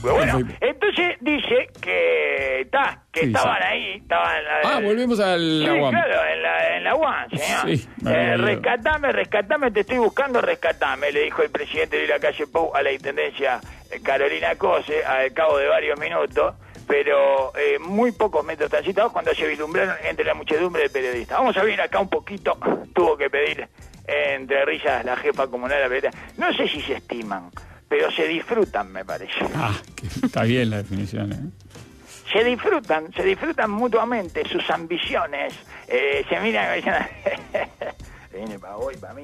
Bueno, entonces dice que estaban ahí, volvemos al la UAM. Claro, en la UAM, señor. Sí, rescatame, te estoy buscando, rescatame, le dijo el presidente de la calle Pou a la intendencia Carolina Cose al cabo de varios minutos, pero muy pocos metros transitados cuando se vislumbraron entre la muchedumbre de periodistas. Vamos a ver acá un poquito, tuvo que pedir entre risas la jefa comunal de la periodista. No sé si se estiman, pero se disfrutan, me parece. Está bien la definición, Se disfrutan mutuamente sus ambiciones, se miran y dicen, viene para hoy, para mí.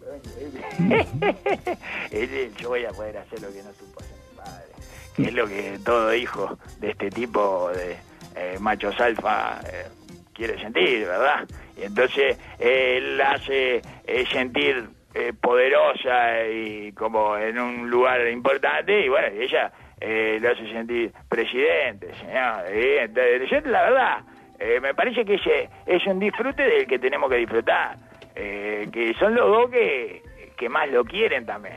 Yo voy a poder hacer lo que no supo hacer mi padre, que es lo que todo hijo de este tipo de machos alfa quiere sentir, ¿verdad? Y entonces él hace sentir poderosa y como en un lugar importante, y bueno, ella lo hace sentir presidente, señor. Entonces, la verdad, me parece que ese es un disfrute del que tenemos que disfrutar, que son los dos que más lo quieren también,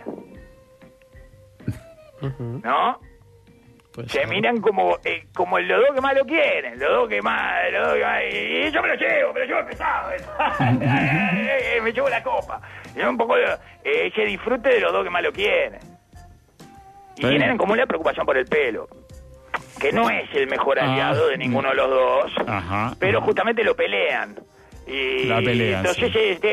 ¿no? Pues se miran como los dos que más lo quieren, los dos que más, y yo me lo llevo pesado, me llevo la copa, es un poco ese disfrute de los dos que más lo quieren. Y tienen en común la preocupación por el pelo, que no es el mejor aliado de ninguno de los dos, pero justamente lo pelean. Y la pelean, entonces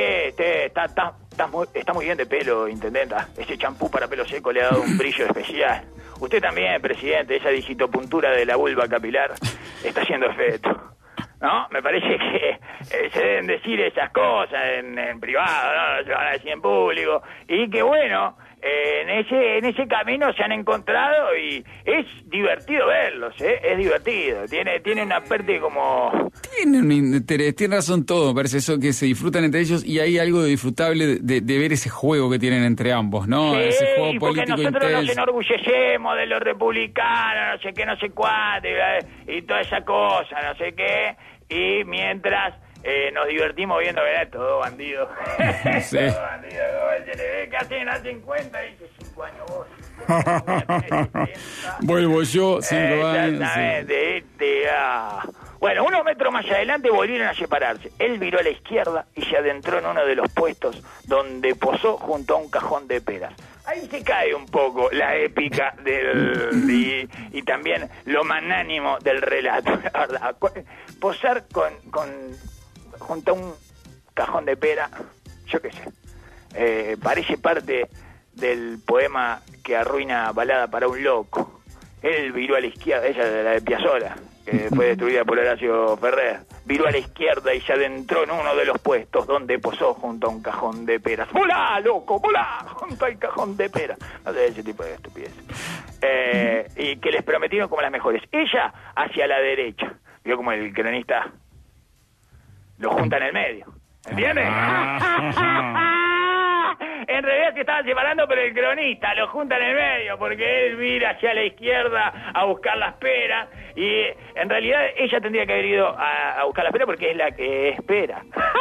está muy bien de pelo, intendenta. Ese champú para pelo seco le ha dado un brillo especial. Usted también, presidente, esa digitopuntura de la vulva capilar está haciendo efecto, ¿no? Me parece que se deben decir esas cosas en privado, no se van a decir en público, y que bueno, en ese camino se han encontrado y es divertido verlos, es divertido, tiene una parte como... Tiene un interés, tiene razón todo, me parece eso, que se disfrutan entre ellos y hay algo de disfrutable de ver ese juego que tienen entre ambos, ¿no? Sí, ese juego porque político nosotros intenso. nos enorgullecemos de los republicanos, no sé qué, no sé cuánto, y toda esa cosa, no sé qué, y mientras... nos divertimos viendo todo bandido. Sí. Todo bandido, se le ve casi en la 50 y dice 5 años vos. Vuelvo yo, 5 años. Exactamente. Bueno, unos metros más adelante volvieron a separarse. Él viró a la izquierda y se adentró en uno de los puestos donde posó junto a un cajón de peras. Ahí se cae un poco la épica y también lo magnánimo del relato, la verdad. Posar junto a un cajón de pera, yo qué sé, parece parte del poema que arruina Balada para un loco. Él viró a la izquierda, ella es la de Piazzolla, que fue destruida por Horacio Ferrer. Viró a la izquierda y se adentró en uno de los puestos donde posó junto a un cajón de peras. ¡Volá, loco! ¡Volá! Junto al cajón de peras. No sé, ese tipo de estupidez. Y que les prometieron como las mejores. Ella hacia la derecha. Vio como el cronista lo junta en el medio. ¿Entiendes? En realidad se estaban separando, pero el cronista lo junta en el medio, porque él mira hacia la izquierda a buscar las peras, y en realidad ella tendría que haber ido a buscar las peras porque es la que espera.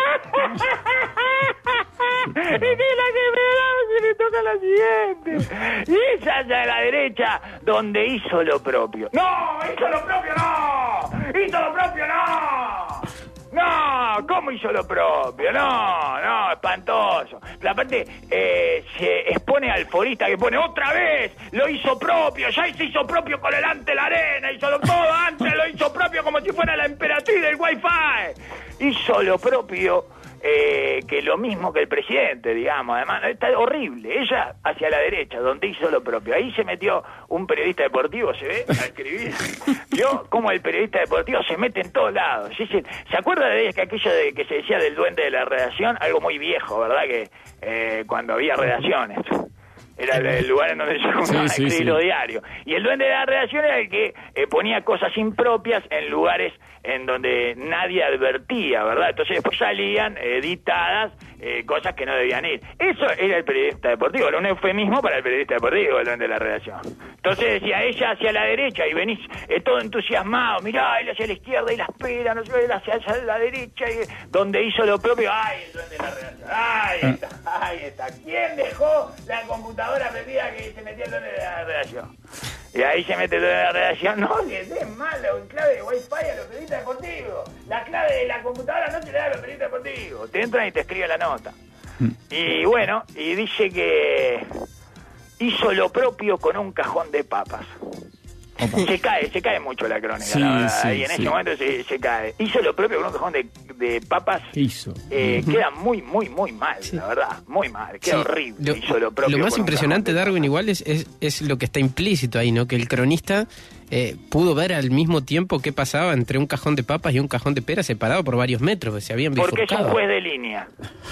Y que es la que espera, se le toca la siguiente. Y ella hacia la derecha, donde hizo lo propio. ¡No! ¡Hizo lo propio, no! ¡Hizo lo propio, no! No, ¿cómo hizo lo propio? No, espantoso. Pero aparte, se expone al forista que pone otra vez, lo hizo propio, ya se hizo propio con el ante la arena, hizo todo antes, lo hizo propio como si fuera la emperatriz del Wi-Fi. Hizo lo propio, que lo mismo que el presidente, digamos. Además, está horrible. Ella hacia la derecha, donde hizo lo propio. Ahí se metió un periodista deportivo, ¿se ve? A escribir. Vio cómo el periodista deportivo se mete en todos lados. ¿Se acuerda de aquello de que se decía del duende de la redacción? Algo muy viejo, ¿verdad? Que cuando había redacciones. Era el lugar en donde se juntaba a escribir los diarios. Y el duende de la redacción era el que ponía cosas impropias en lugares en donde nadie advertía, ¿verdad? Entonces después salían editadas cosas que no debían ir. Eso era el periodista deportivo, era un eufemismo para el periodista deportivo, el duende de la redacción. Entonces decía, ella hacia la derecha y venís todo entusiasmado, mirá, él hacia la izquierda y la espera, no sé, él hacia la derecha y donde hizo lo propio, ¡ay, el duende de la redacción! ¡Ahí está! ¿Quién dejó la computadora prendida que se metía el duende de la redacción? Y ahí se mete toda la redacción. No, que es malo, en clave de Wi-Fi a los periodistas deportivos. La clave de la computadora no te la da a los periodistas deportivos. Te entran y te escriben la nota. Y bueno, y dice que hizo lo propio con un cajón de papas. Se cae mucho la crónica, sí, la verdad, sí, y en ese momento se cae. Hizo lo propio con un cajón de papas. ¿Qué hizo? Queda muy mal, la verdad, muy mal, queda horrible. Hizo lo propio. Lo más impresionante, Darwin, igual es lo que está implícito ahí, ¿no? Que el cronista pudo ver al mismo tiempo qué pasaba entre un cajón de papas y un cajón de peras separado por varios metros, se habían bifurcado. Porque es un juez de línea.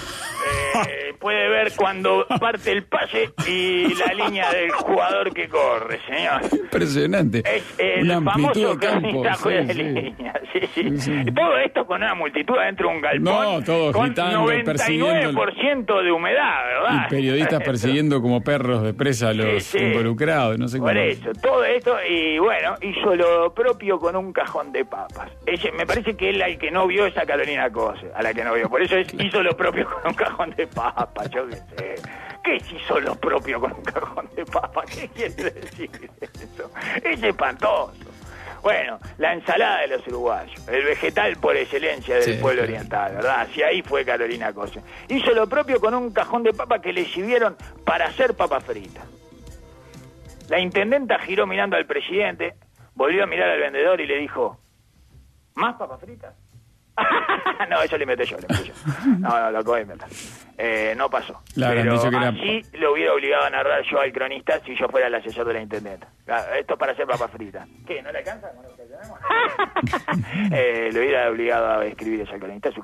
Puede ver cuando parte el pase y la línea del jugador que corre, señor. Impresionante. Es el famoso cronista juez de línea. Sí. Todo esto con una multitud adentro de un galpón. No, todos con gritando, 99% de humedad, ¿verdad? Y periodistas persiguiendo como perros de presa a los involucrados, no sé cómo. Por eso, todo esto, y bueno, hizo lo propio con un cajón de papas. Me parece que él al que no vio es a Carolina Cose, a la que no vio. Por eso hizo lo propio con un cajón de papas, yo qué sé. ¿Qué es hizo lo propio con un cajón de papas? ¿Qué quiere decir eso? Es espantoso. Bueno, la ensalada de los uruguayos, el vegetal por excelencia del pueblo oriental, ¿verdad? Así ahí fue Carolina Cose. Hizo lo propio con un cajón de papas que le sirvieron para hacer papas fritas. La intendenta giró mirando al presidente, volvió a mirar al vendedor y le dijo, ¿más papas fritas? No, eso le inventé yo. No, lo acabo de inventar. No pasó. Pero así lo hubiera obligado a narrar yo al cronista si yo fuera el asesor de la intendenta. Esto es para hacer papas fritas. ¿Qué? ¿No le alcanza con lo que tenemos? Lo hubiera obligado a escribir eso al cronista. Si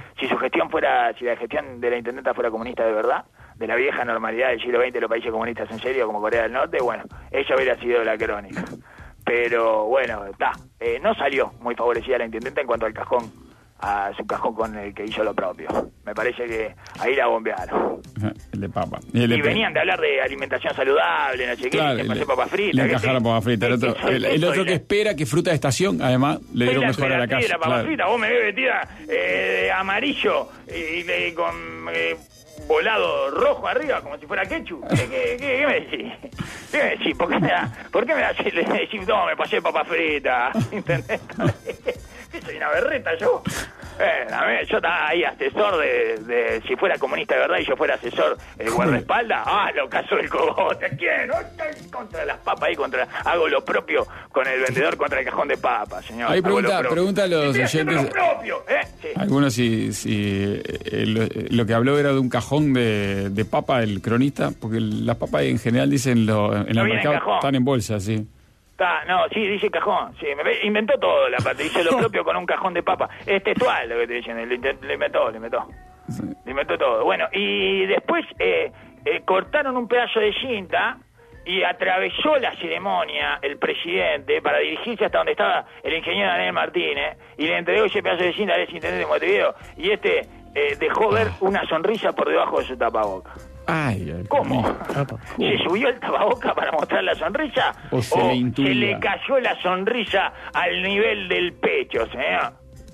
la gestión de la intendenta fuera comunista de verdad, de la vieja normalidad del siglo XX de los países comunistas en serio, como Corea del Norte, bueno, ella hubiera sido la crónica. Pero bueno, no salió muy favorecida la intendenta en cuanto al cajón, a su cajón con el que hizo lo propio. Me parece que ahí la bombearon. El de papa. Y venían de hablar de alimentación saludable, no sé qué, y le pasé papas fritas. Le encajaron papas fritas. El otro que espera que fruta de estación, además, le dieron mejor a la casa. La papa frita, vos me ves vestida de amarillo y con volado rojo arriba, como si fuera ketchup. ¿Qué me decís? ¿Qué me decís? ¿Por qué me decís, no, me pasé papas fritas? ¿Entendés? ¿Qué soy, una berreta yo? Yo estaba ahí asesor de si fuera comunista de verdad y yo fuera asesor guardaespaldas. Lo cazó el cogote. ¿Quién? Contra las papas ahí, hago lo propio con el vendedor contra el cajón de papas, señor. Ahí pregunta a los oyentes. Lo propio, sí. Algunos si lo que habló era de un cajón de papa, el cronista, porque las papas en general dicen en el mercado están en bolsa, sí. Dice cajón. Sí, inventó todo la parte. Dice lo propio con un cajón de papa. Es textual lo que te dicen. Le inventó. Sí. Le inventó todo. Bueno, y después cortaron un pedazo de cinta y atravesó la ceremonia el presidente para dirigirse hasta donde estaba el ingeniero Daniel Martínez y le entregó ese pedazo de cinta al exintendente de Montevideo y dejó ver una sonrisa por debajo de su tapaboca. ¿Cómo? ¿Se subió el tapaboca para mostrar la sonrisa? ¿O se le cayó la sonrisa al nivel del pecho, señor?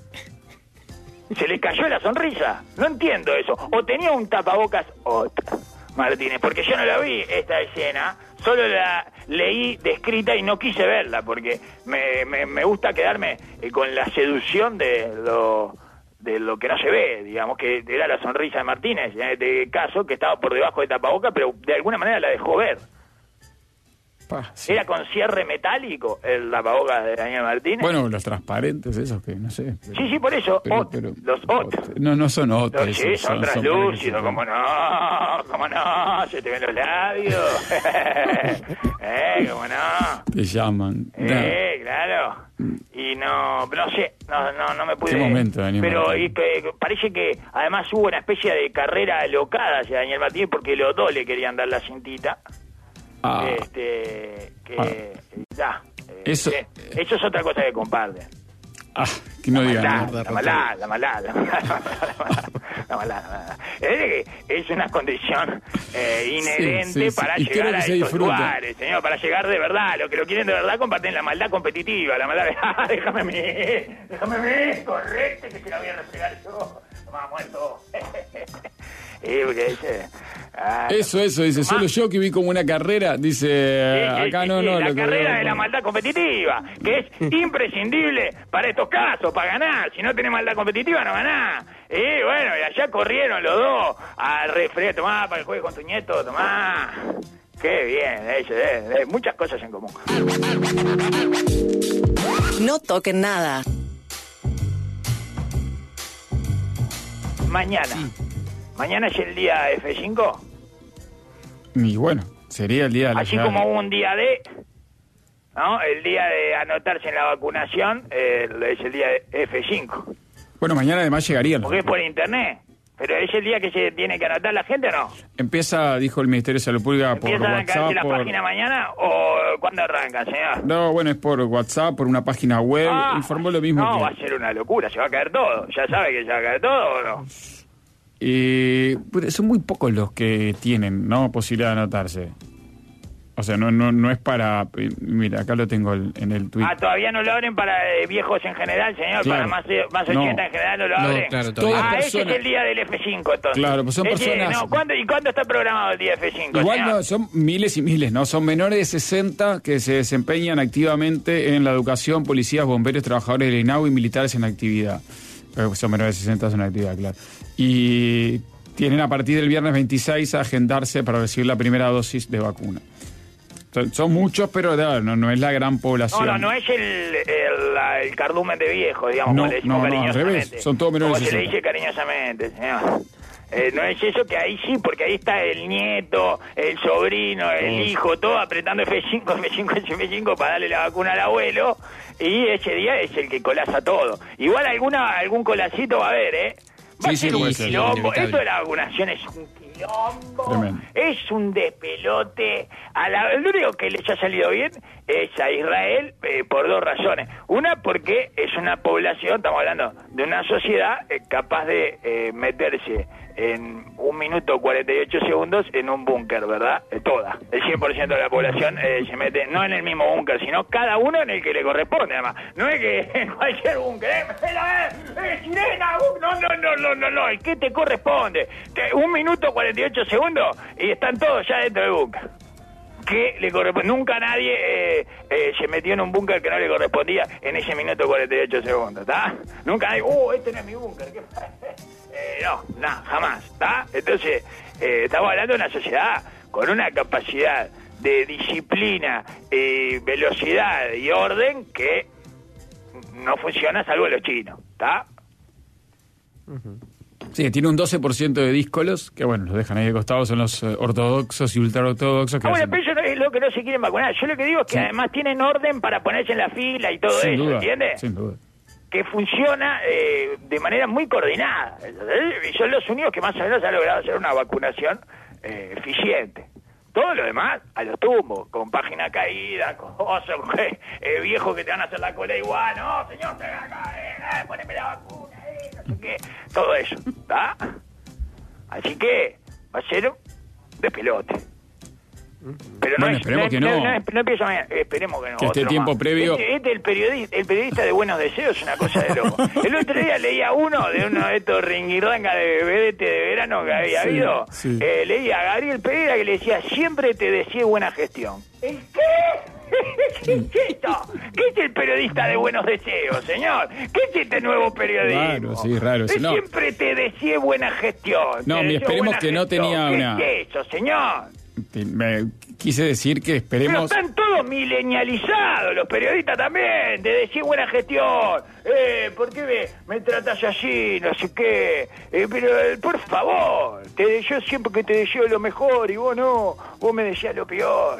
¿Se le cayó la sonrisa? No entiendo eso. ¿O tenía un tapabocas Martínez? Porque yo no la vi esta escena, solo la leí descrita y no quise verla porque me gusta quedarme con la seducción de lo que no se ve, digamos, que era la sonrisa de Martínez, en este caso, que estaba por debajo de tapaboca, pero de alguna manera la dejó ver. Sí. Era con cierre metálico el tapabocas de Daniel Martínez. Bueno, los transparentes, esos que no sé. Sí, por eso. Los No son OT. Sí, son translúcidos, ¿cómo no? Se te ven los labios. ¿Cómo no? Te llaman. Claro. Y no sé, no me pude. ¿Qué momento, Daniel Pero Martínez? parece que además hubo una especie de carrera alocada hacia Daniel Martínez porque los dos le querían dar la cintita. Eso es otra cosa que comparten. Que no digan la maldad. Es una condición inherente para llegar a esos lugares, señor, para llegar de verdad. Los que lo quieren de verdad comparten la maldad competitiva, la maldad de déjame a mí, correcto, que te la voy a refregar yo. Toma, muerto. Porque dice... Eso, dice, solo yo que vi como una carrera, dice, acá no, la carrera de la maldad competitiva, que es imprescindible para estos casos, para ganar. Si no tenés maldad competitiva, no ganás. Y bueno, y allá corrieron los dos al refri, tomá, para que juegue con tu nieto, tomá. Qué bien, muchas cosas en común. No toquen nada. Mañana es el día F5. Y bueno, sería el día de la así como un día de... ¿no? El día de anotarse en la vacunación es el día de F5. Bueno, mañana además llegaría. Porque es por internet. ¿Pero es el día que se tiene que anotar la gente o no? Empieza, dijo el Ministerio de Salud Pública, por WhatsApp. ¿Empieza a arrancarse la página mañana o cuándo arranca, señor? No, bueno, es por WhatsApp, por una página web. Informó lo mismo. No, va a ser una locura, se va a caer todo. ¿Ya sabe que se va a caer todo o no? Son muy pocos los que tienen, ¿no?, posibilidad de anotarse. O sea, no es para... Mira, acá lo tengo en el Twitter. Todavía no lo abren para viejos en general, señor. Claro. Para más 80 en general no lo abren. No, claro, todavía. Ese es el día del F5, entonces. Claro, pues son personas... ¿Cuándo está programado el día F5, Igual señor? no, son miles y miles, ¿no? Son menores de 60 que se desempeñan activamente en la educación, policías, bomberos, trabajadores del INAU y militares en actividad. Son menores de 60, son en actividad, claro. Y tienen a partir del viernes 26 a agendarse para recibir la primera dosis de vacuna. Son muchos, pero no es la gran población. No es el cardumen de viejo, digamos, como le decimos cariñosamente. Al revés, son todos menores de 60. Como se le dice cariñosamente, señor. No es eso, que ahí sí, porque ahí está el nieto, el sobrino, el hijo, todo apretando F5 para darle la vacuna al abuelo, y ese día es el que colapsa todo. Igual algún colacito va a haber, ¿eh? Va a ser un quilombo. Esto de la vacunación es un quilombo. Tremendo. Es un despelote. Lo único que les ha salido bien es a Israel por dos razones. Una, porque es una población, estamos hablando de una sociedad capaz de meterse en 1 minuto 48 segundos en un búnker, ¿verdad? Toda. El 100% de la población se mete, no en el mismo búnker, sino cada uno en el que le corresponde, además. No es que en cualquier búnker, sirena, no, el que te corresponde. 1 minuto 48 segundos y están todos ya dentro del búnker. Que le corresponde. Nunca nadie se metió en un búnker que no le correspondía en ese minuto 48 segundos, ¿está? Nunca nadie, este no es mi búnker, ¿qué pasa? No, jamás, ¿está? Entonces, estamos hablando de una sociedad con una capacidad de disciplina, velocidad y orden que no funciona salvo los chinos, ¿está? Sí, tiene un 12% de díscolos, que bueno, los dejan ahí de costado, son los ortodoxos y ultraortodoxos. Pero eso es lo que no se quieren vacunar. Yo lo que digo es que además tienen orden para ponerse en la fila y todo sin eso, duda, ¿entiendes? Sin duda. Que funciona de manera muy coordinada. Y son los únicos que más o menos han logrado hacer una vacunación eficiente. Todo lo demás, a los tumbos, con página caída, con viejos que te van a hacer la cola igual. No, señor, te acá, poneme la vacuna, no sé qué. Todo eso, ¿está? Así que va a ser de pelote. Pero bueno, esperemos que no. No empieza mañana. Esperemos que no. Que este tiempo previo. El periodista de buenos deseos es una cosa de loco. El otro día leía uno de estos ringuirranga de vedete de verano que había habido. Sí. Leía a Gabriel Pereira que le decía: siempre te deseé buena gestión. ¿El qué? ¿Qué es esto? ¿Qué es el periodista de buenos deseos, señor? ¿Qué es este nuevo periodismo? Raro, sí, raro. No. Siempre te deseé buena gestión. No, esperemos que no tenía una... ¿Qué es eso, señor? Me quise decir que esperemos... Pero están todos milenializados, los periodistas también, de decir buena gestión. ¿Por qué me tratas así? No sé qué. Pero, por favor, yo siempre que te deseo lo mejor y vos no, vos me deseas lo peor.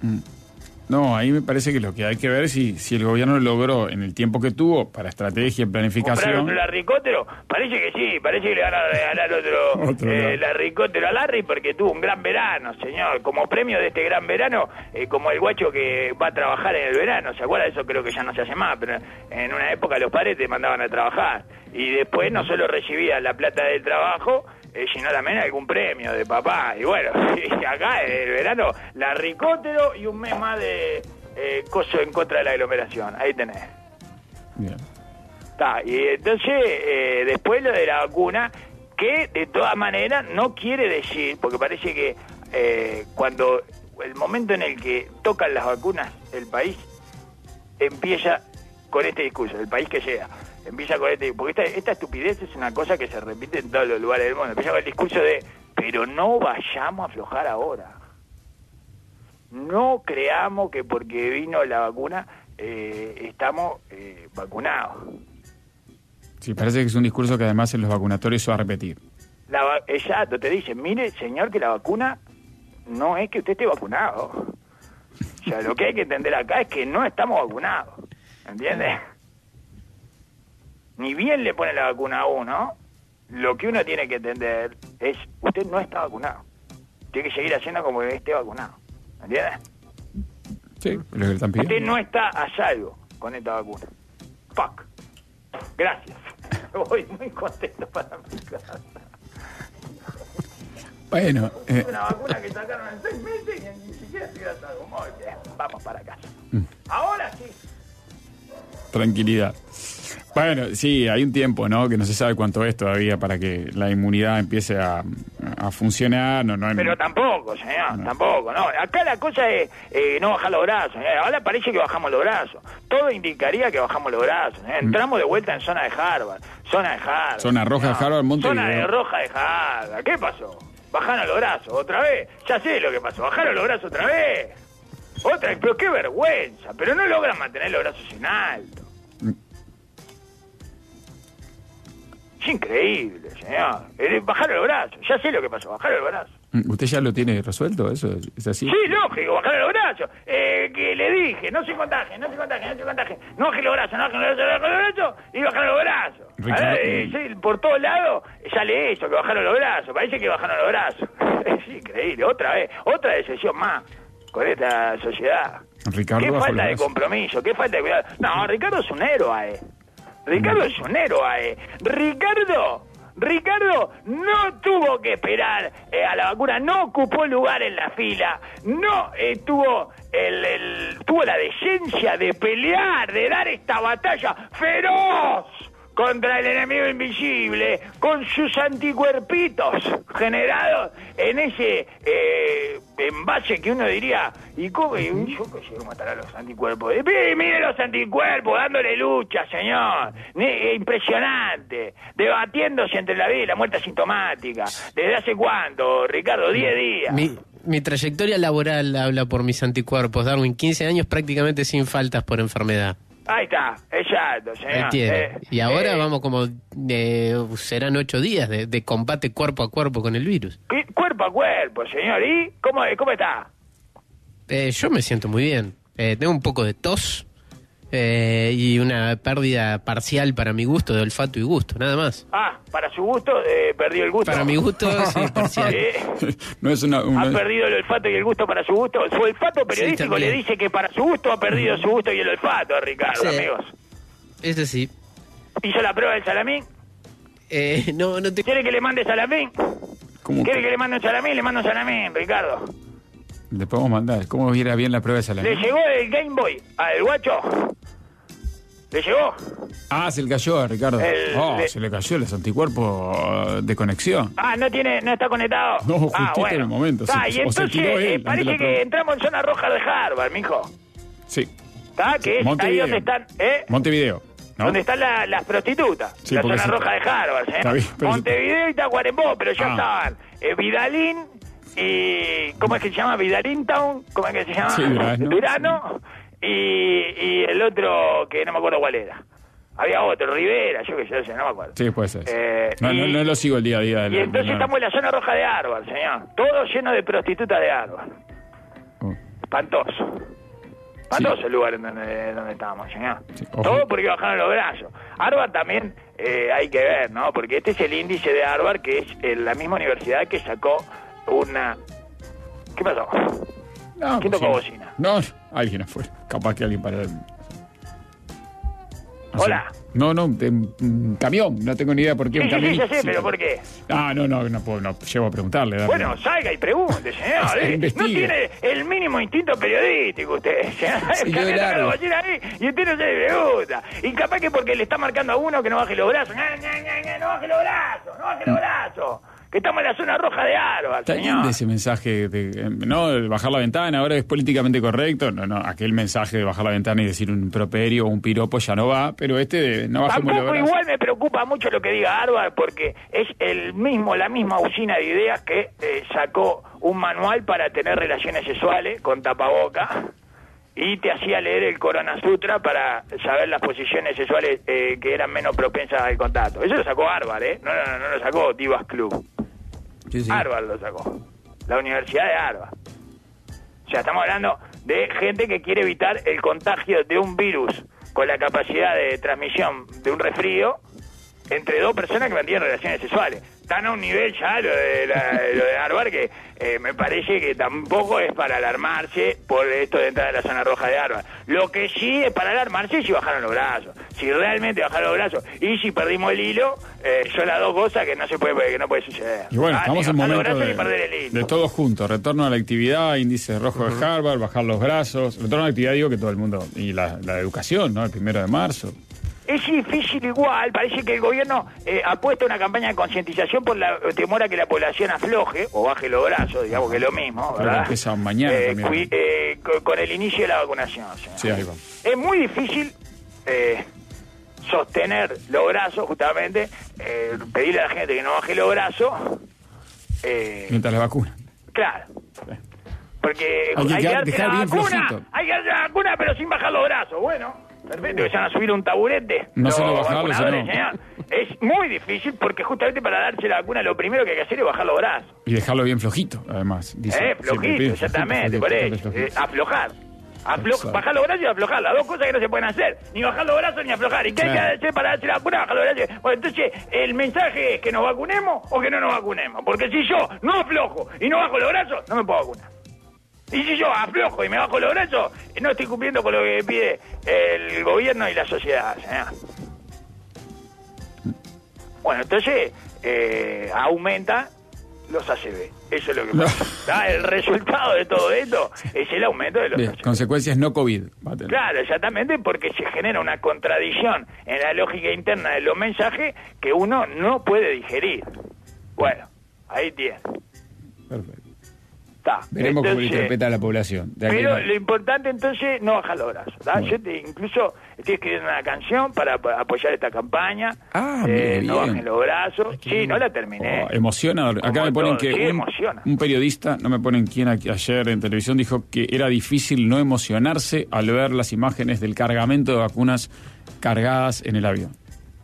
No, ahí me parece que lo que hay que ver es si el gobierno logró, en el tiempo que tuvo, para estrategia y planificación... ¿Compraron otro larricóptero? Parece que sí, parece que le van a regalar otro larricóptero a Larry porque tuvo un gran verano, señor. Como premio de este gran verano, como el guacho que va a trabajar en el verano, ¿se acuerda? Eso creo que ya no se hace más, pero en una época los padres te mandaban a trabajar. Y después no solo recibías la plata del trabajo, sino también algún premio de papá. Y bueno, acá en el verano, larricóptero y un mes más de coso en contra de la aglomeración. Ahí tenés. Bien. Y entonces, después lo de la vacuna, Que de todas maneras no quiere decir, porque parece que cuando el momento en el que tocan las vacunas, el país empieza con este discurso, el país que sea, empieza con este, porque esta estupidez es una cosa que se repite en todos los lugares del mundo, empieza con el discurso de, pero no vayamos a aflojar ahora, no creamos que porque vino la vacuna estamos vacunados. Sí, parece que es un discurso que además en los vacunatorios se va a repetir. Exacto, te dicen, mire, señor, que la vacuna no es que usted esté vacunado. O sea, lo que hay que entender acá es que no estamos vacunados. ¿Entiendes? Ni bien le pone la vacuna a uno, lo que uno tiene que entender es, usted no está vacunado. Tiene que seguir haciendo como que esté vacunado. ¿Entiendes? Sí, es lo que están pidiendo. Usted no está a salvo con esta vacuna. Fuck. Gracias. Voy muy contento para mi casa. Bueno, Es una vacuna que sacaron en 6 meses y ni siquiera estoy a salvo. Muy bien, vamos para casa. Ahora sí. Tranquilidad. Bueno, sí, hay un tiempo, ¿no? Que no se sabe cuánto es todavía para que la inmunidad empiece a funcionar. Pero tampoco, señor, No. tampoco, no. Acá la cosa es no bajar los brazos, señor. Ahora parece que bajamos los brazos. Todo indicaría que bajamos los brazos, señor. Entramos de vuelta en zona de Harvard. Zona roja de Harvard, Montevideo. Zona de roja de Harvard. ¿Qué pasó? Bajaron los brazos, otra vez. Ya sé lo que pasó, bajaron los brazos otra vez. Pero qué vergüenza. Pero no logran mantener los brazos en alto. Es increíble, señor. Bajaron los brazos. Ya sé lo que pasó. Bajaron los brazos. ¿Usted ya lo tiene resuelto? ¿Eso es así? Sí, lógico. Bajaron los brazos. Que le dije, no se contagien. No bajen los brazos, y bajaron los brazos. Ricardo, Sí, por todos lados sale eso, que bajaron los brazos. Parece que bajaron los brazos. Es increíble. Otra vez. Otra decisión más con esta sociedad. Ricardo Qué bajó falta los de brazos. compromiso. Qué falta de cuidado. No, Ricardo es un héroe. Ricardo es un héroe. Ricardo no tuvo que esperar a la vacuna, no ocupó lugar en la fila, no tuvo tuvo la decencia de pelear, de dar esta batalla feroz contra el enemigo invisible, con sus anticuerpitos generados en ese envase que uno diría, ¿y cómo? Yo quiero matar a los anticuerpos. Mire los anticuerpos, dándole lucha, señor. Impresionante. Debatiéndose entre la vida y la muerte asintomática. ¿Desde hace cuánto, Ricardo? 10 días. Mi trayectoria laboral habla por mis anticuerpos, Darwin. 15 años prácticamente sin faltas por enfermedad. Ahí está, exacto, señor. Ahí tiene. Y ahora vamos como... serán 8 días de combate cuerpo a cuerpo con el virus. Cuerpo a cuerpo, señor. ¿Y cómo está? Yo me siento muy bien. Tengo un poco de tos y una pérdida parcial para mi gusto de olfato y gusto, nada más. Para su gusto, perdió el gusto. Para mi gusto, sí, parcial. No es una... Ha perdido el olfato y el gusto para su gusto. Su olfato periodístico Sí, le dice que para su gusto ha perdido su gusto y el olfato, Ricardo, Sí. amigos. Eso sí. ¿Hizo la prueba del salamín? No te... ¿Quiere que le mande salamín? ¿Cómo ¿Quiere que le mande un salamín? Le mando un salamín, Ricardo. le podemos mandar? ¿Cómo viera bien la prueba de ¿Le salamín? llegó el Game Boy al guacho? ¿Le llegó? Se le cayó a Ricardo. Se le cayó los anticuerpos de conexión. No está conectado. No, justito en el momento, Y se entonces tiró él ante la parece prueba. que entramos en zona roja de Harvard, mijo. Sí. ¿Está? Que es ahí Montevideo. donde están, Montevideo, ¿no? donde están las prostitutas. Sí, la porque zona sí. roja de Harvard, Está bien, pero- Montevideo y Tacuarembó, pero ya Ah. estaban Vidalín y... ¿Cómo es que se llama? Vidalín Town. ¿Cómo es que se llama? Sí, Durazno. Y el otro que no me acuerdo cuál era. Había otro, Rivera, yo qué sé, no me acuerdo. Sí, puede ser. No y- lo sigo el día a día. Y entonces estamos en la zona roja de Harvard, señor. Todo lleno de prostitutas de Harvard. Espantoso. Espantoso el lugar en donde estábamos, señor. Sí, ojo. Todo porque bajaron los brazos. Harvard también hay que ver, ¿no? Porque este es el índice de Harvard, que es la misma universidad que sacó una... ¿Qué pasó? ¿Quién tocó bocina? No, alguien afuera. Capaz que alguien para... Hola. No, un camión, no tengo ni idea por qué. Sí, un camión. ya sé, pero ¿por qué? No llego a preguntarle. Dale. Bueno, salga y pregunte, señor. No tiene el mínimo instinto periodístico usted, señor. Claro. Y usted no se le pregunta. Y capaz que porque le está marcando a uno que no baje los brazos. No baje los brazos. Que estamos en la zona roja de Arba, Está señor. lindo ese mensaje de bajar la ventana, ahora es políticamente correcto. No, aquel mensaje de bajar la ventana y decir un improperio o un piropo ya no va, pero de no bajemos los Tampoco brazos. igual me preocupa mucho lo que diga Harvard, porque es la misma usina de ideas que sacó un manual para tener relaciones sexuales con tapaboca y te hacía leer el Corona Sutra para saber las posiciones sexuales que eran menos propensas al contacto. Eso lo sacó Harvard, no lo sacó Divas Club. Sí. Harvard lo sacó, la Universidad de Harvard. O sea, estamos hablando de gente que quiere evitar el contagio de un virus con la capacidad de transmisión de un resfrío entre dos personas que mantienen relaciones sexuales. Están a un nivel ya lo de Harvard que me parece que tampoco es para alarmarse por esto de entrar a la zona roja de Harvard. Lo que sí es para alarmarse es si bajaron los brazos. Si realmente bajaron los brazos y si perdimos el hilo, son las dos cosas que no puede suceder. Y bueno, estamos en momento de todo junto. Retorno a la actividad, índice rojo de Harvard, bajar los brazos. Retorno a la actividad, digo que todo el mundo. Y la educación, ¿no? El 1 de marzo. Es difícil igual, parece que el gobierno ha puesto una campaña de concientización por la temor a que la población afloje o baje los brazos, digamos que es lo mismo, ¿verdad? Pero empieza mañana también. Con el inicio de la vacunación. Sí, ahí va. Es muy difícil sostener los brazos, justamente, pedirle a la gente que no baje los brazos. Mientras la vacuna. Claro. Sí. Porque hay que darte dejar la bien vacuna, flojito. hay que darte la vacuna, pero sin bajar los brazos. Bueno, perfecto, que se van a subir un taburete. No los solo bajarlo, vacunadores, sino... señor. Es muy difícil porque justamente para darse la vacuna lo primero que hay que hacer es bajar los brazos. Y dejarlo bien flojito, además. Dice, Flojito, exactamente, por eso. Aflojar. Bajar los brazos y aflojar, las dos cosas que no se pueden hacer. Ni bajar los brazos ni aflojar. ¿Y qué hay que hacer para darse la vacuna? Bajar los brazos. Bueno, entonces, el mensaje es que nos vacunemos o que no nos vacunemos. Porque si yo no aflojo y no bajo los brazos, no me puedo vacunar. Y si yo aflojo y me bajo los brazos, no estoy cumpliendo con lo que pide el gobierno y la sociedad, señor. Bueno, entonces aumenta los ACV. Eso es lo que pasa. El resultado de todo esto es el aumento de los ACV. Consecuencias no COVID. Claro, exactamente, porque se genera una contradicción en la lógica interna de los mensajes que uno no puede digerir. Bueno, ahí tiene. Perfecto. Está. Veremos cómo lo interpreta la población. Pero lo importante entonces no bajar los brazos. Yo incluso estoy escribiendo una canción para apoyar esta campaña. No bajen los brazos. Sí, no la terminé. Emociona. Acá me ponen que un periodista, no me ponen quién, ayer en televisión dijo que era difícil no emocionarse al ver las imágenes del cargamento de vacunas cargadas en el avión.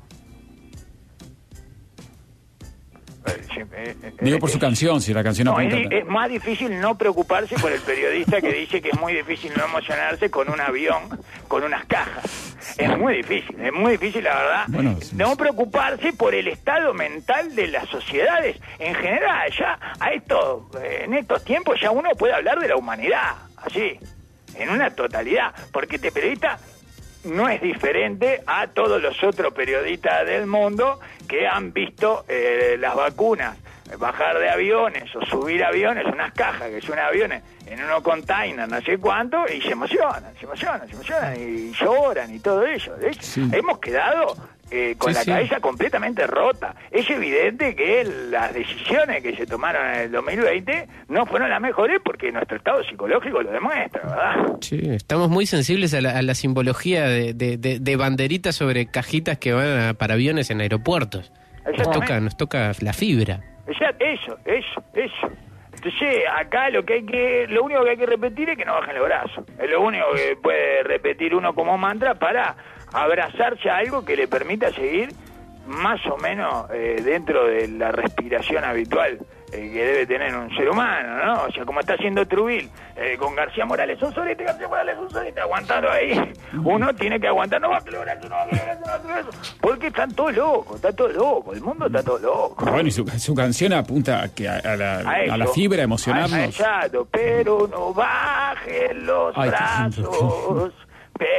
Digo por su canción, si la canción apunta. Es más difícil no preocuparse por el periodista que dice que es muy difícil no emocionarse con un avión, con unas cajas. Es muy difícil la verdad. Bueno, no preocuparse por el estado mental de las sociedades en general. Ya en estos tiempos ya uno puede hablar de la humanidad, así, en una totalidad, porque este periodista no es diferente a todos los otros periodistas del mundo que han visto las vacunas bajar de aviones o subir aviones, unas cajas que son aviones en unos containers, no sé cuánto, y se emocionan y lloran y todo eso. De hecho, hemos quedado con la cabeza completamente rota. Es evidente que las decisiones que se tomaron en el 2020 no fueron las mejores porque nuestro estado psicológico lo demuestra, ¿verdad? Sí, estamos muy sensibles a la simbología de banderitas sobre cajitas que van para aviones en aeropuertos. Nos toca la fibra. Eso. Entonces, acá lo único que hay que repetir es que no bajen los brazos. Es lo único que puede repetir uno como mantra para abrazarse a algo que le permita seguir más o menos dentro de la respiración habitual que debe tener un ser humano, ¿no? O sea, como está haciendo Trubil con García Morales, un solete, aguantando ahí. Uno tiene que aguantar, no baje los brazos, porque están todos locos, el mundo está todo loco. Bueno, y su canción apunta a la fibra, a emocionarnos. Exacto, pero no bajen los brazos, pero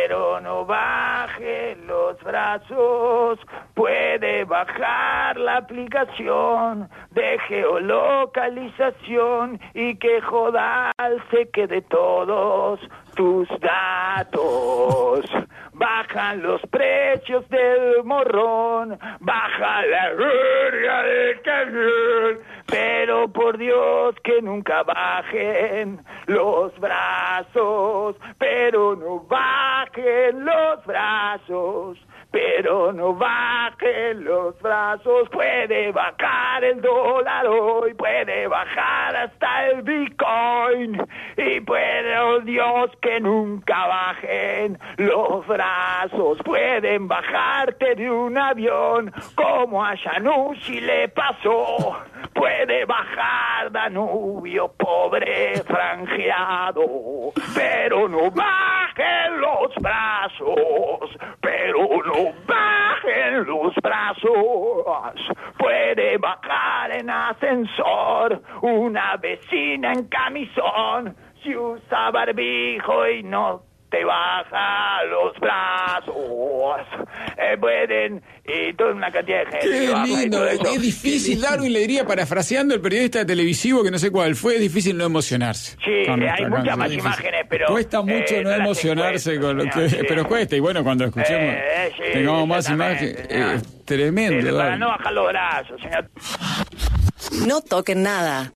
pero no baje los brazos. Puede bajar la aplicación de geolocalización y que Jodal se quede todos tus datos. Bajan los precios del morrón, baja la verga del camión, pero por Dios que nunca bajen los brazos, pero no bajen los brazos. Pero no bajen los brazos, puede bajar el dólar hoy, puede bajar hasta el Bitcoin, y puede, oh Dios, que nunca bajen los brazos. Pueden bajarte de un avión, como a Yanushi le pasó, puede bajar Danubio, pobre franjeado, pero no bajen los brazos, pero no bajen los brazos. Puede bajar en ascensor una vecina en camisón si usa barbijo y no te baja los brazos. Pueden, y toda una cantidad de gente. Qué lindo, es difícil, Darwin le diría, parafraseando el periodista televisivo que no sé cuál fue, es difícil no emocionarse. Sí, hay muchas más imágenes, pero... Cuesta mucho no emocionarse con lo que... Sí. Pero cuesta, y bueno, cuando escuchemos, tengamos más imágenes, tremendo. Para no bajar los brazos, señor. No toquen nada.